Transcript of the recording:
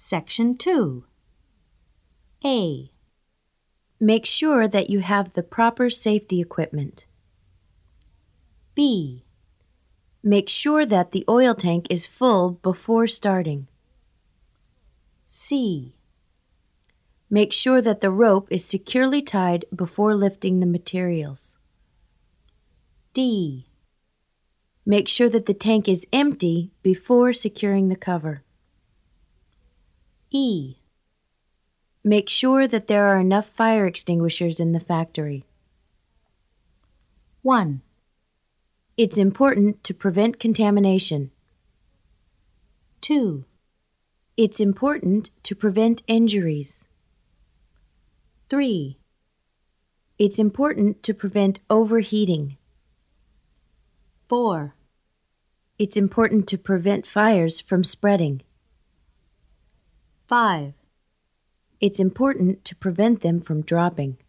Section 2. A. Make sure that you have the proper safety equipment. B. Make sure that the oil tank is full before starting. C. Make sure that the rope is securely tied before lifting the materials. D. Make sure that the tank is empty before securing the cover. E. Make sure that there are enough fire extinguishers in the factory. 1. It's important to prevent contamination. 2. It's important to prevent injuries. 3. It's important to prevent overheating. 4. It's important to prevent fires from spreading. 5. It's important to prevent them from dropping.